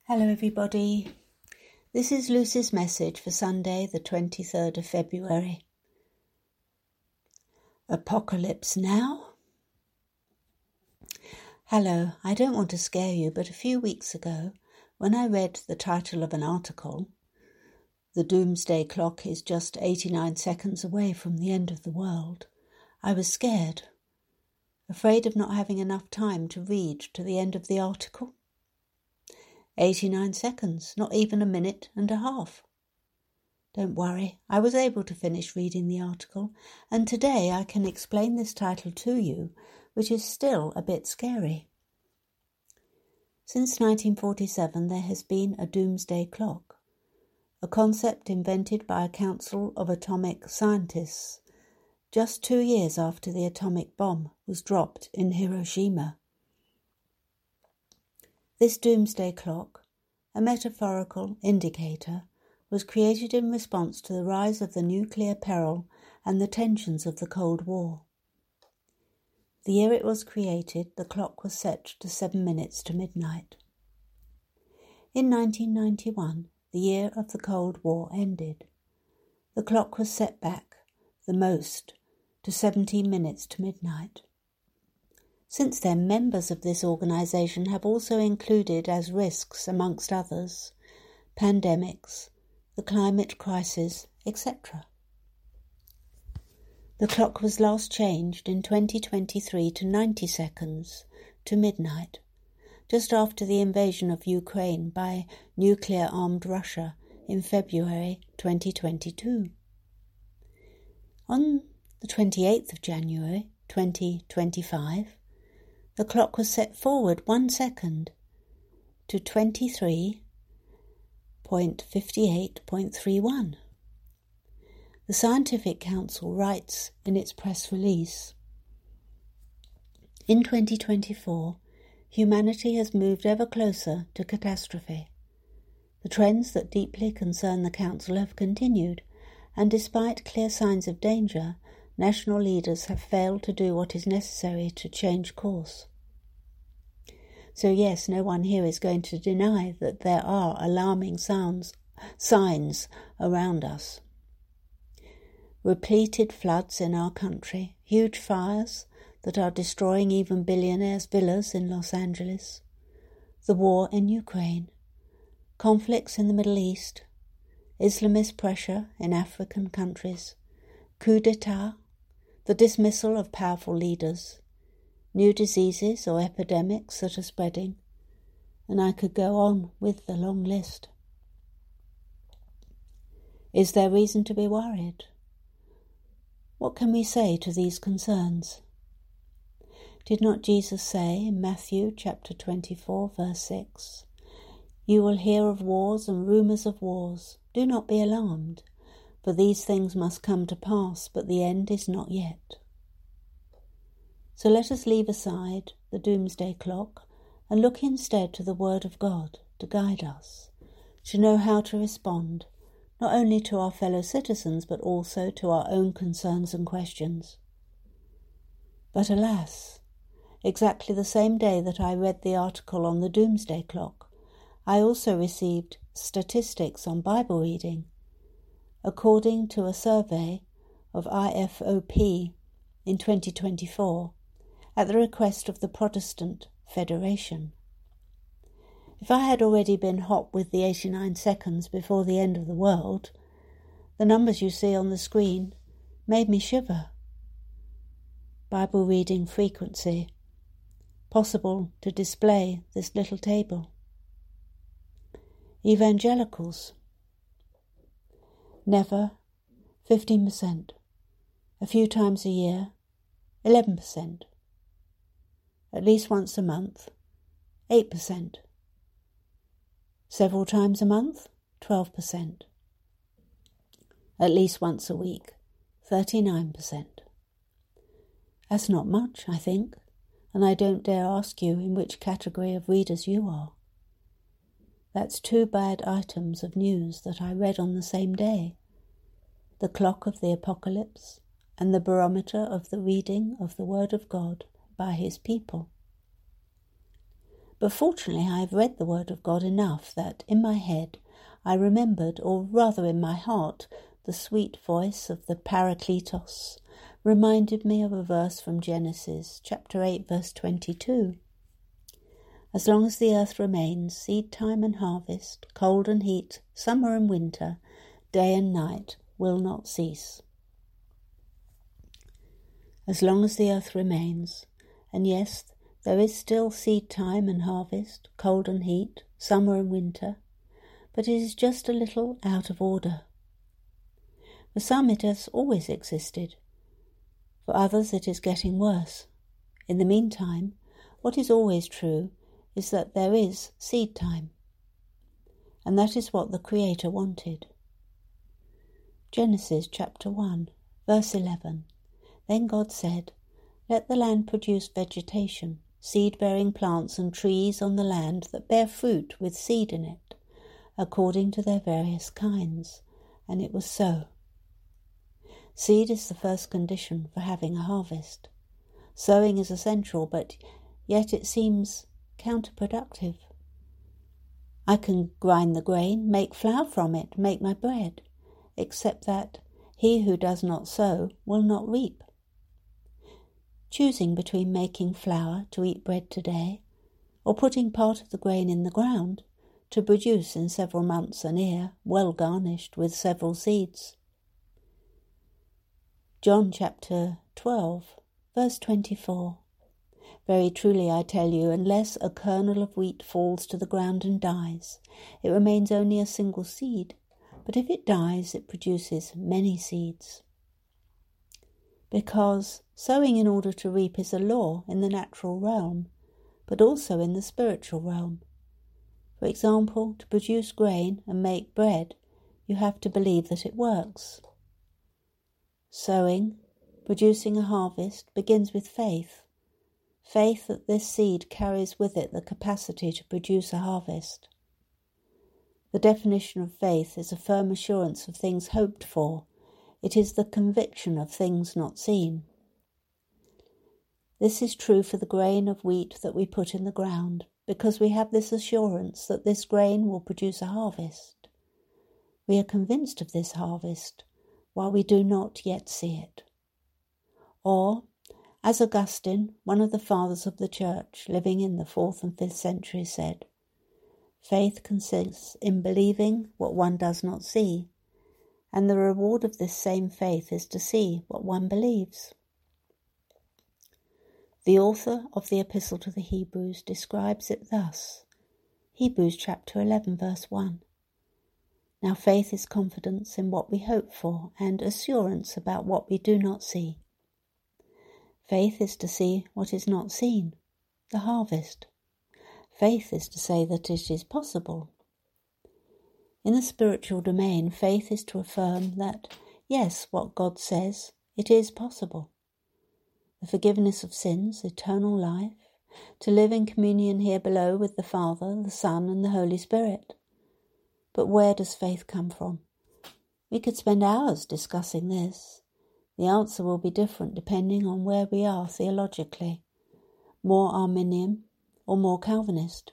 Hello everybody, this is Lucy's message for Sunday the 23rd of February. Apocalypse now? Hello, I don't want to scare you, but a few weeks ago, when I read the title of an article, "The Doomsday Clock is just 89 seconds away from the end of the world," I was scared, afraid of not having enough time to read to the end of the article. 89 seconds, not even a minute and a half. Don't worry, I was able to finish reading the article, and today I can explain this title to you, which is still a bit scary. Since 1947 there has been a doomsday clock, a concept invented by a council of atomic scientists, just 2 years after the atomic bomb was dropped in Hiroshima. This doomsday clock, a metaphorical indicator, was created in response to the rise of the nuclear peril and the tensions of the Cold War. The year it was created, the clock was set to 7 minutes to midnight. In 1991, the year of the Cold War ended. The clock was set back, the most, to 17 minutes to midnight. Since then, members of this organisation have also included as risks, amongst others, pandemics, the climate crisis, etc. The clock was last changed in 2023 to 90 seconds to midnight, just after the invasion of Ukraine by nuclear-armed Russia in February 2022. On the 28th of January 2025, the clock was set forward 1 second to 23.58.31. The Scientific Council writes in its press release, "In 2024, humanity has moved ever closer to catastrophe. The trends that deeply concern the Council have continued, and despite clear signs of danger, national leaders have failed to do what is necessary to change course." So yes, no one here is going to deny that there are alarming signs around us. Repeated floods in our country, huge fires that are destroying even billionaires' villas in Los Angeles, the war in Ukraine, conflicts in the Middle East, Islamist pressure in African countries, coup d'etat, the dismissal of powerful leaders, new diseases or epidemics that are spreading, and I could go on with the long list. Is there reason to be worried? What can we say to these concerns? Did not Jesus say in Matthew chapter 24, verse 6, "You will hear of wars and rumours of wars. Do not be alarmed, for these things must come to pass, but the end is not yet." So let us leave aside the doomsday clock and look instead to the Word of God to guide us, to know how to respond, not only to our fellow citizens but also to our own concerns and questions. But alas, exactly the same day that I read the article on the doomsday clock, I also received statistics on Bible reading, according to a survey of IFOP in 2024, at the request of the Protestant Federation. If I had already been hot with the 89 seconds before the end of the world, the numbers you see on the screen made me shiver. Bible reading frequency, possible to display this little table. Evangelicals, never, 15%, a few times a year, 11%. At least once a month, 8%. Several times a month, 12%. At least once a week, 39%. That's not much, I think, and I don't dare ask you in which category of readers you are. That's 2 bad items of news that I read on the same day. The clock of the apocalypse and the barometer of the reading of the Word of God by his people. But fortunately I have read the Word of God enough that in my head I remembered, or rather in my heart, the sweet voice of the Parakletos reminded me of a verse from Genesis chapter 8 verse 22. As long as the earth remains, seed time and harvest, cold and heat, summer and winter, day and night will not cease. As long as the earth remains, and yes, there is still seed time and harvest, cold and heat, summer and winter, but it is just a little out of order. For some it has always existed, for others it is getting worse. In the meantime, what is always true is that there is seed time, and that is what the Creator wanted. Genesis chapter 1, verse 11. Then God said, "Let the land produce vegetation, seed-bearing plants and trees on the land that bear fruit with seed in it, according to their various kinds." And it was so. Seed is the first condition for having a harvest. Sowing is essential, but yet it seems counterproductive. I can grind the grain, make flour from it, make my bread, except that he who does not sow will not reap. Choosing between making flour to eat bread today, or putting part of the grain in the ground to produce in several months an ear well garnished with several seeds. John chapter 12, verse 24. Very truly I tell you, unless a kernel of wheat falls to the ground and dies, it remains only a single seed, but if it dies, it produces many seeds. Because sowing in order to reap is a law in the natural realm, but also in the spiritual realm. For example, to produce grain and make bread, you have to believe that it works. Sowing, producing a harvest, begins with faith. Faith that this seed carries with it the capacity to produce a harvest. The definition of faith is a firm assurance of things hoped for. It is the conviction of things not seen. This is true for the grain of wheat that we put in the ground, because we have this assurance that this grain will produce a harvest. We are convinced of this harvest, while we do not yet see it. Or, as Augustine, one of the fathers of the Church, living in the 4th and 5th centuries, said, "Faith consists in believing what one does not see, and the reward of this same faith is to see what one believes." The author of the Epistle to the Hebrews describes it thus, Hebrews chapter 11, verse 1. Now faith is confidence in what we hope for and assurance about what we do not see. Faith is to see what is not seen, the harvest. Faith is to say that it is possible. In the spiritual domain, faith is to affirm that, yes, what God says, it is possible. The forgiveness of sins, eternal life, to live in communion here below with the Father, the Son, and the Holy Spirit. But where does faith come from? We could spend hours discussing this. The answer will be different depending on where we are theologically, more Arminian or more Calvinist.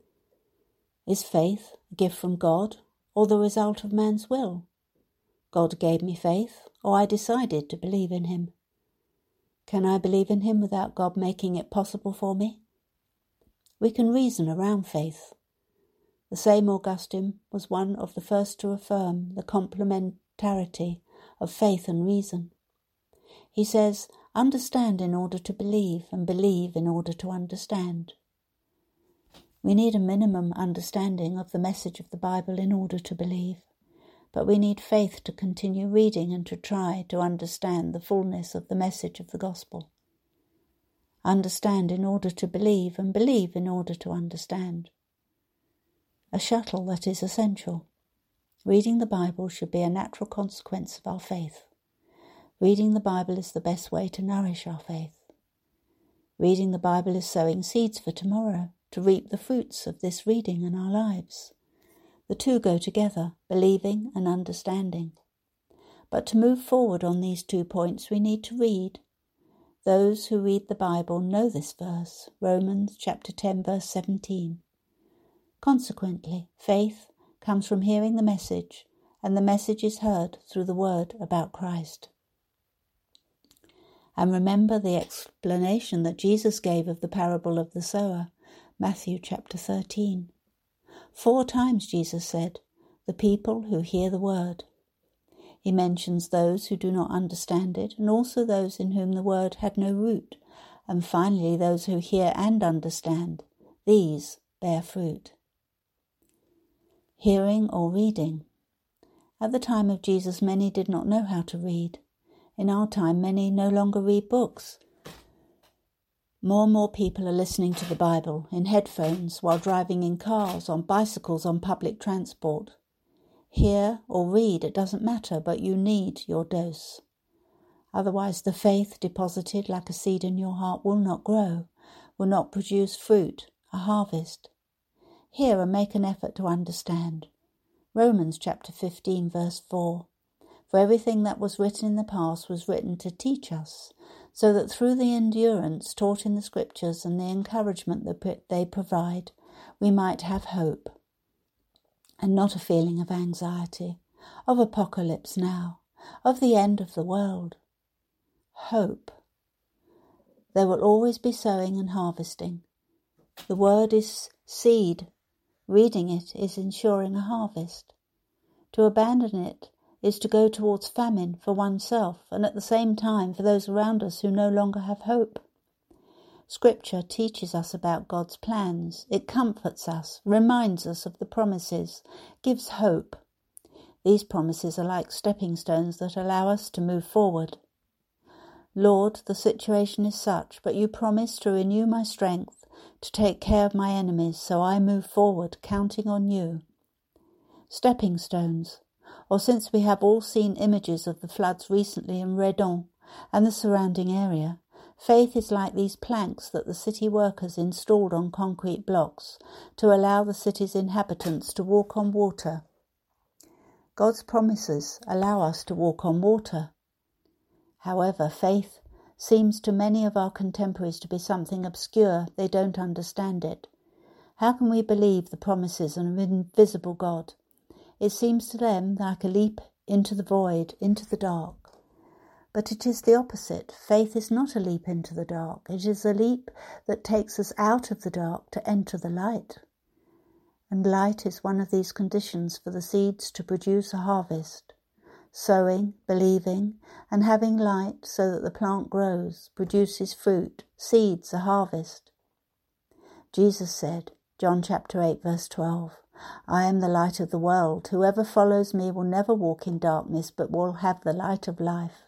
Is faith a gift from God or the result of man's will? God gave me faith, or I decided to believe in him. Can I believe in him without God making it possible for me? We can reason around faith. The same Augustine was one of the first to affirm the complementarity of faith and reason. He says, understand in order to believe, and believe in order to understand. We need a minimum understanding of the message of the Bible in order to believe, but we need faith to continue reading and to try to understand the fullness of the message of the gospel. Understand in order to believe, and believe in order to understand. A shuttle that is essential. Reading the Bible should be a natural consequence of our faith. Reading the Bible is the best way to nourish our faith. Reading the Bible is sowing seeds for tomorrow, to reap the fruits of this reading in our lives. The two go together, believing and understanding. But to move forward on these 2 points, we need to read. Those who read the Bible know this verse, Romans chapter 10, verse 17. Consequently, faith comes from hearing the message, and the message is heard through the word about Christ. And remember the explanation that Jesus gave of the parable of the sower, Matthew chapter 13. 4 times Jesus said, "The people who hear the word." He mentions those who do not understand it, and also those in whom the word had no root, and finally those who hear and understand. These bear fruit. Hearing or reading. At the time of Jesus, many did not know how to read. In our time, many no longer read books. More and more people are listening to the Bible in headphones, while driving in cars, on bicycles, on public transport. Hear or read, it doesn't matter, but you need your dose. Otherwise, the faith deposited like a seed in your heart will not grow, will not produce fruit, a harvest. Hear and make an effort to understand. Romans chapter 15, verse 4. For everything that was written in the past was written to teach us, so that through the endurance taught in the Scriptures and the encouragement that they provide, we might have hope, and not a feeling of anxiety, of apocalypse now, of the end of the world. Hope. There will always be sowing and harvesting. The word is seed. Reading it is ensuring a harvest. To abandon it is to go towards famine for oneself and at the same time for those around us who no longer have hope. Scripture teaches us about God's plans. It comforts us, reminds us of the promises, gives hope. These promises are like stepping stones that allow us to move forward. Lord, the situation is such, but you promise to renew my strength, to take care of my enemies, so I move forward, counting on you. Stepping stones. Or since we have all seen images of the floods recently in Redon and the surrounding area, faith is like these planks that the city workers installed on concrete blocks to allow the city's inhabitants to walk on water. God's promises allow us to walk on water. However, faith seems to many of our contemporaries to be something obscure. They don't understand it. How can we believe the promises of an invisible God? It seems to them like a leap into the void, into the dark. But it is the opposite. Faith is not a leap into the dark. It is a leap that takes us out of the dark to enter the light. And light is one of these conditions for the seeds to produce a harvest. Sowing, believing, and having light so that the plant grows, produces fruit, seeds, a harvest. Jesus said, John chapter 8, verse 12, I am the light of the world. Whoever follows me will never walk in darkness, but will have the light of life.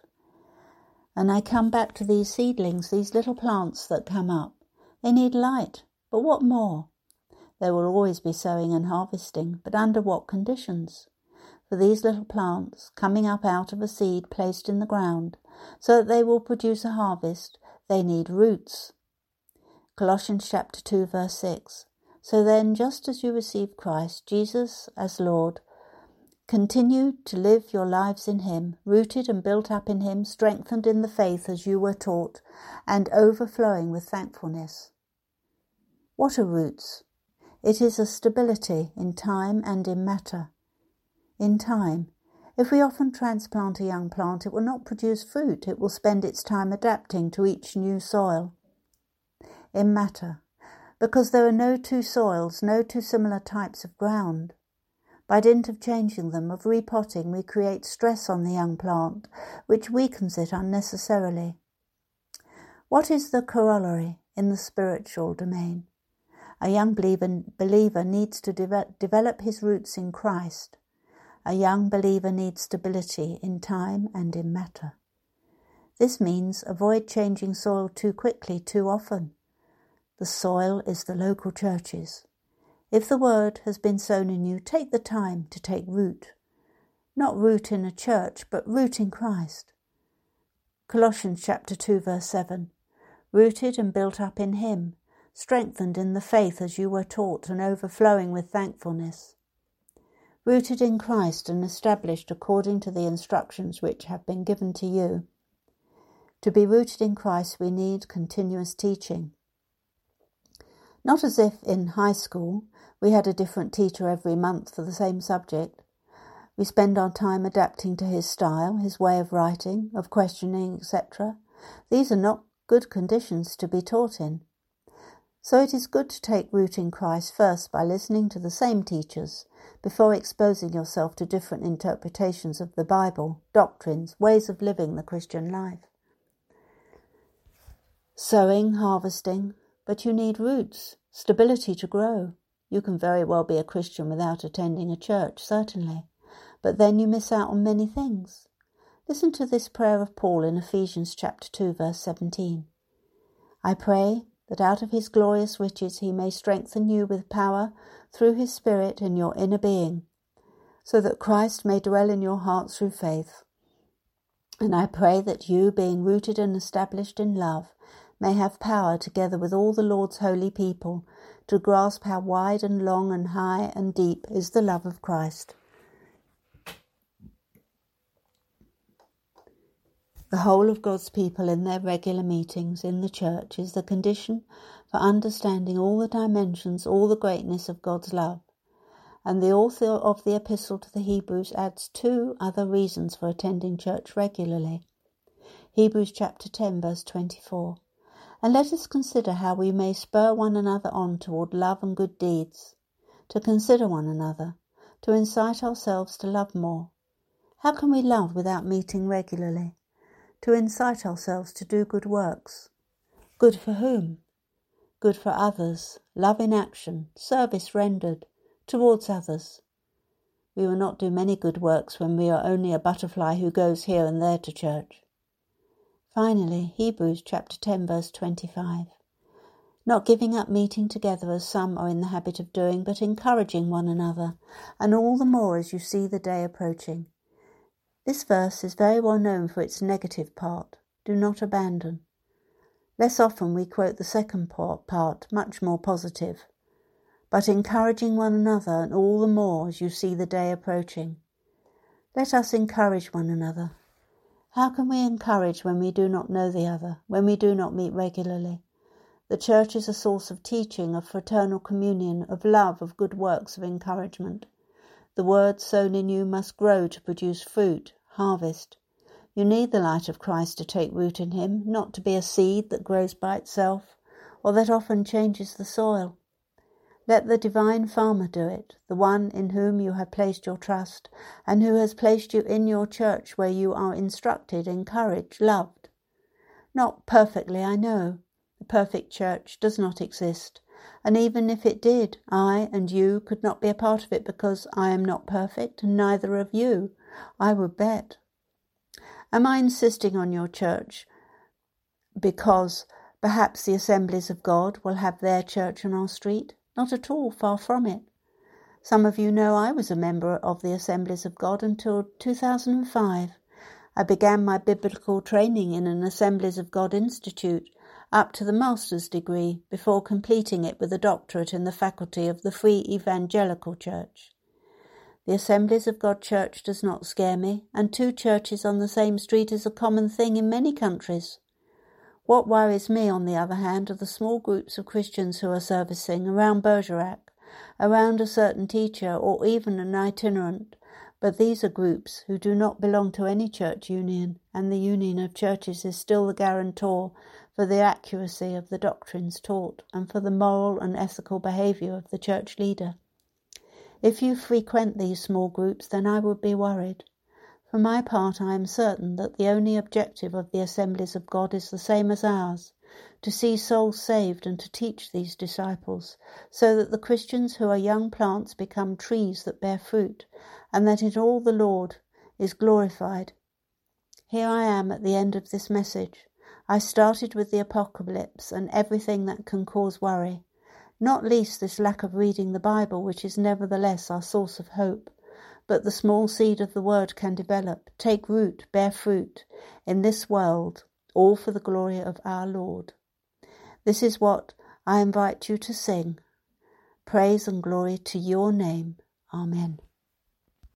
And I come back to these seedlings, these little plants that come up. They need light, but what more? There will always be sowing and harvesting, but under what conditions? For these little plants, coming up out of a seed placed in the ground, so that they will produce a harvest, they need roots. Colossians chapter 2, verse 6. So then, just as you receive Christ, Jesus as Lord, continue to live your lives in him, rooted and built up in him, strengthened in the faith as you were taught, and overflowing with thankfulness. What are roots? It is a stability in time and in matter. In time, if we often transplant a young plant, it will not produce fruit. It will spend its time adapting to each new soil. In matter, because there are no two soils, no two similar types of ground. By dint of changing them, of repotting, we create stress on the young plant, which weakens it unnecessarily. What is the corollary in the spiritual domain? A young believer needs to develop his roots in Christ. A young believer needs stability in time and in matter. This means avoid changing soil too quickly, too often. The soil is the local churches. If the word has been sown in you, take the time to take root. Not root in a church, but root in Christ. Colossians chapter 2, verse 7. Rooted and built up in him, strengthened in the faith as you were taught, and overflowing with thankfulness. Rooted in Christ and established according to the instructions which have been given to you. To be rooted in Christ, we need continuous teaching. Not as if in high school we had a different teacher every month for the same subject. We spend our time adapting to his style, his way of writing, of questioning, etc. These are not good conditions to be taught in. So it is good to take root in Christ first by listening to the same teachers before exposing yourself to different interpretations of the Bible, doctrines, ways of living the Christian life. Sowing, harvesting, but you need roots, stability to grow. You can very well be a Christian without attending a church, certainly, but then you miss out on many things. Listen to this prayer of Paul in Ephesians chapter 2, verse 17. I pray that out of his glorious riches he may strengthen you with power through his Spirit in your inner being, so that Christ may dwell in your hearts through faith. And I pray that you, being rooted and established in love, may have power, together with all the Lord's holy people, to grasp how wide and long and high and deep is the love of Christ. The whole of God's people in their regular meetings in the church is the condition for understanding all the dimensions, all the greatness of God's love. And the author of the Epistle to the Hebrews adds 2 other reasons for attending church regularly. Hebrews chapter 10, verse 24. And let us consider how we may spur one another on toward love and good deeds, to consider one another, to incite ourselves to love more. How can we love without meeting regularly? To incite ourselves to do good works. Good for whom? Good for others, love in action, service rendered, towards others. We will not do many good works when we are only a butterfly who goes here and there to church. Finally, Hebrews chapter 10, verse 25. Not giving up meeting together as some are in the habit of doing, but encouraging one another, and all the more as you see the day approaching. This verse is very well known for its negative part, do not abandon. Less often we quote the second part, much more positive. But encouraging one another, and all the more as you see the day approaching. Let us encourage one another. How can we encourage when we do not know the other, when we do not meet regularly? The church is a source of teaching, of fraternal communion, of love, of good works, of encouragement. The word sown in you must grow to produce fruit, harvest. You need the light of Christ to take root in him, not to be a seed that grows by itself, or that often changes the soil. Let the divine farmer do it, the one in whom you have placed your trust, and who has placed you in your church where you are instructed, encouraged, loved. Not perfectly, I know. The perfect church does not exist, and even if it did, I and you could not be a part of it because I am not perfect, and neither of you, I would bet. Am I insisting on your church because perhaps the Assemblies of God will have their church on our street? Not at all, far from it. Some of you know I was a member of the Assemblies of God until 2005. I began my biblical training in an Assemblies of God institute up to the master's degree before completing it with a doctorate in the faculty of the Free Evangelical Church. The Assemblies of God Church does not scare me, and 2 churches on the same street is a common thing in many countries. What worries me, on the other hand, are the small groups of Christians who are servicing around Bergerac, around a certain teacher, or even an itinerant. But these are groups who do not belong to any church union, and the union of churches is still the guarantor for the accuracy of the doctrines taught and for the moral and ethical behaviour of the church leader. If you frequent these small groups, then I would be worried. For my part, I am certain that the only objective of the Assemblies of God is the same as ours, to see souls saved and to teach these disciples, so that the Christians who are young plants become trees that bear fruit, and that in all the Lord is glorified. Here I am at the end of this message. I started with the apocalypse and everything that can cause worry, not least this lack of reading the Bible, which is nevertheless our source of hope. But the small seed of the word can develop, take root, bear fruit in this world, all for the glory of our Lord. This is what I invite you to sing. Praise and glory to your name. Amen.